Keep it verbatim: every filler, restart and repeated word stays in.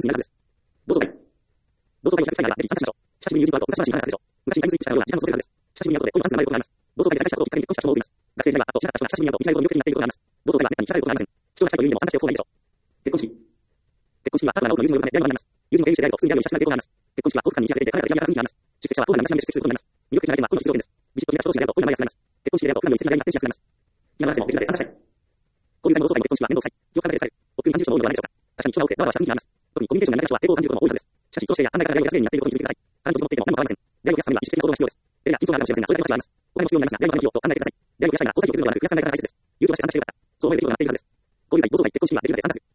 数になるはずです。同窓会。同窓会を開く機会があれば、ぜひ参加しましょう。久しぶりに友人と会うと懐かしい話があるでしょう。昔にタイムスリップしたような時間の過ごせるはずです。久しぶりに会うことで、こういう話が生まれることがあります。同窓会で参加したことをきっかけに結婚した人も多います。学生時代は、あと知らなかった人が久しぶりに会うと、未来を見送りになっていることがあります。同窓会はめったに開かれることがありません。人が近いという意味でも参加しておく方がいいでしょう。結婚式。結婚式はパートナーの多くの友人の呼び出しでやることになります。友人を経由して出会うと、普通に出会うように親しくなっていることがあります。結婚式は多く間に日が出ていて、彼らが嫌がら雰囲気があります。出席者は多くの昔並みで出席することになります。魅力的な点は、この必要点です。ビジット的な人同士で出会うと、こういう名前がつながります。結婚式で出会うと、普段より素敵な出会いになってしやすくなります。嫌がらせもできるので参加したい。交流会の同窓会の結婚式は面倒くさい。気を使われてされる。億劫に感じる人も多いのではないでしょうか。確かに人が多くて、ざわざわした雰囲気があります。特にコミュニケーションが苦手な人は抵抗を感じることも多いはずです。しかし、人生や案内から出会いを安いになっていることに気づいてください。他人と持っていても何も変わりません。出会いを増やすためには意識的な行動が必要です。手や緊張があるかもしれませんが、それだけの価値はあります。お金も必要になりますが、出会いのためによと考えてください。出会いを増やしたいなら、交際費をするのではなく、増やさないから大切です。有料として参加している方、そう思える企業がなっているはずです。交流会、同窓会、結婚式にはできるので参加する。